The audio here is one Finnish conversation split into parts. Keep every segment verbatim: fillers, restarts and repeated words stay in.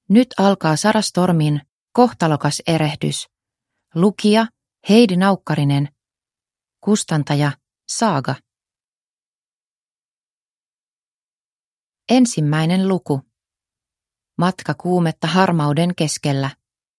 Nyt alkaa Sara Stormin kohtalokas erehdys. Lukija Heidi Naukkarinen. Kustantaja Saaga. Ensimmäinen luku. Matka kuumetta harmauden keskellä.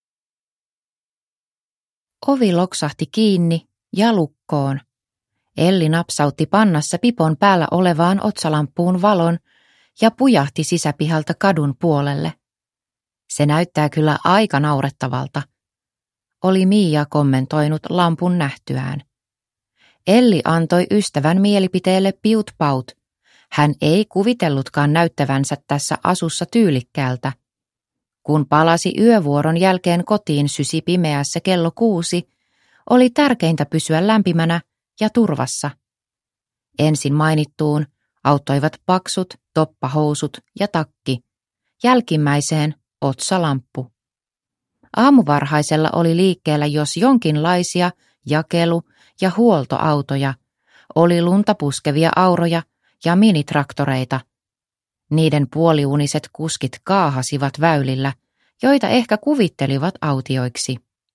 Ovi loksahti kiinni ja lukkoon. Elli napsautti pannassa pipon päällä olevaan otsalamppuun valon ja pujahti sisäpihalta kadun puolelle. Se näyttää kyllä aika naurettavalta, oli Miia kommentoinut lampun nähtyään. Elli antoi ystävän mielipiteelle piut paut. Hän ei kuvitellutkaan näyttävänsä tässä asussa tyylikkäältä. Kun palasi yövuoron jälkeen kotiin sysi pimeässä kello kuusi, oli tärkeintä pysyä lämpimänä ja turvassa. Ensin mainittuun auttoivat paksut, toppahousut ja takki. Jälkimmäiseen otsalamppu. Aamuvarhaisella oli liikkeellä jos jonkinlaisia jakelu- ja huoltoautoja, oli lunta puskevia auroja ja minitraktoreita. Niiden puoliuniset kuskit kaahasivat väylillä, joita ehkä kuvittelivat autioiksi.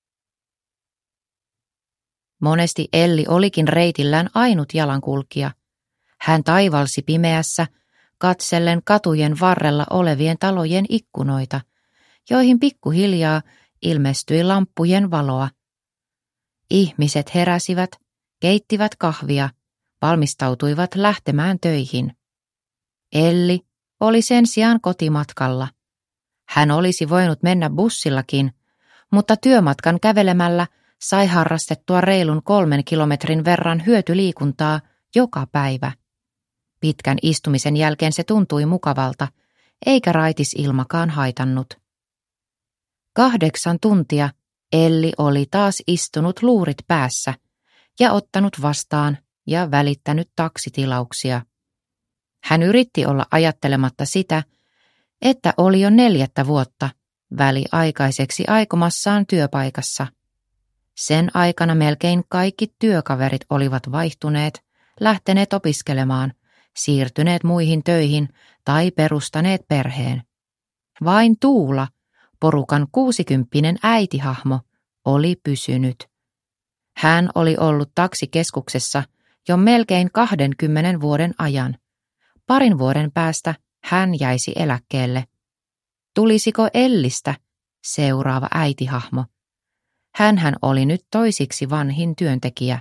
Monesti Elli olikin reitillään ainut jalankulkija. Hän taivalsi pimeässä, katsellen katujen varrella olevien talojen ikkunoita, joihin pikkuhiljaa ilmestyi lamppujen valoa. Ihmiset heräsivät, keittivät kahvia, valmistautuivat lähtemään töihin. Elli oli sen sijaan kotimatkalla. Hän olisi voinut mennä bussillakin, mutta työmatkan kävelemällä sai harrastettua reilun kolmen kilometrin verran hyötyliikuntaa joka päivä. Pitkän istumisen jälkeen se tuntui mukavalta, eikä raitisilmakaan haitannut. Kahdeksan tuntia Elli oli taas istunut luurit päässä ja ottanut vastaan ja välittänyt taksitilauksia. Hän yritti olla ajattelematta sitä, että oli jo neljättä vuotta väliaikaiseksi aikomassaan työpaikassa. Sen aikana melkein kaikki työkaverit olivat vaihtuneet, lähteneet opiskelemaan, siirtyneet muihin töihin tai perustaneet perheen. Vain Tuula, porukan kuusikymppinen äitihahmo, oli pysynyt. Hän oli ollut taksikeskuksessa jo melkein kahdenkymmenen vuoden ajan. Parin vuoden päästä hän jäisi eläkkeelle. Tulisiko Ellistä seuraava äitihahmo? Hänhän oli nyt toisiksi vanhin työntekijä.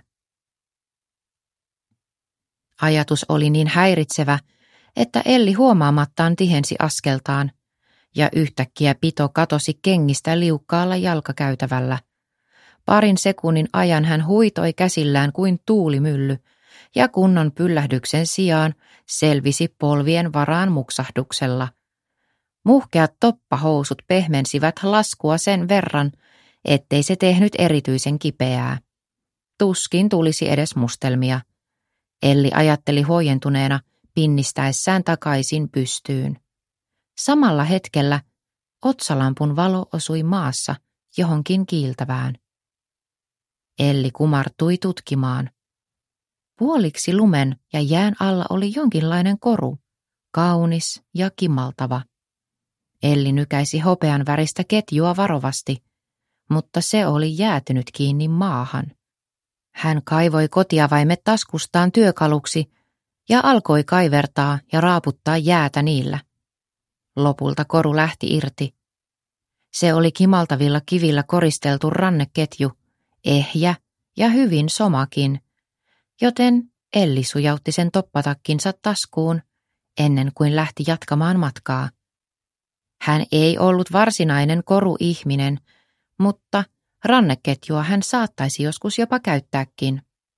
Ajatus oli niin häiritsevä, että Elli huomaamattaan tihensi askeltaan, ja yhtäkkiä pito katosi kengistä liukkaalla jalkakäytävällä. Parin sekunnin ajan hän huitoi käsillään kuin tuulimylly, ja kunnon pyllähdyksen sijaan selvisi polvien varaan muksahduksella. Muhkeat toppahousut pehmensivät laskua sen verran, ettei se tehnyt erityisen kipeää. Tuskin tulisi edes mustelmia. Elli ajatteli huojentuneena, pinnistäessään takaisin pystyyn. Samalla hetkellä otsalampun valo osui maassa johonkin kiiltävään. Elli kumartui tutkimaan. Puoliksi lumen ja jään alla oli jonkinlainen koru, kaunis ja kimaltava. Elli nykäisi hopean väristä ketjua varovasti, mutta se oli jäätynyt kiinni maahan. Hän kaivoi kotiavaimet taskustaan työkaluksi ja alkoi kaivertaa ja raaputtaa jäätä niillä. Lopulta koru lähti irti. Se oli kimaltavilla kivillä koristeltu ranneketju, ehjä ja hyvin somakin, joten Elli sujautti sen toppatakkinsa taskuun ennen kuin lähti jatkamaan matkaa. Hän ei ollut varsinainen koruihminen, mutta ranneketjua hän saattaisi joskus jopa käyttääkin.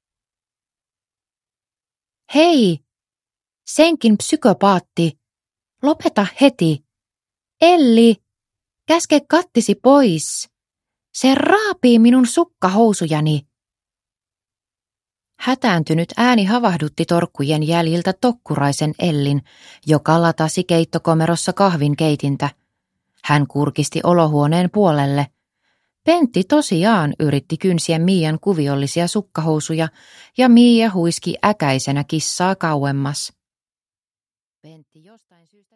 Hei, senkin psykopaatti, lopeta heti. Elli, käske kattisi pois. Se raapii minun sukkahousujani. Hätääntynyt ääni havahdutti torkkujen jäljiltä tokkuraisen Ellin, joka latasi keittokomerossa kahvin keitintä. Hän kurkisti olohuoneen puolelle. Pentti tosiaan yritti kynsiä Miian kuviollisia sukkahousuja, ja Miia huiski äkäisenä kissaa kauemmas. Pentti jostain syystä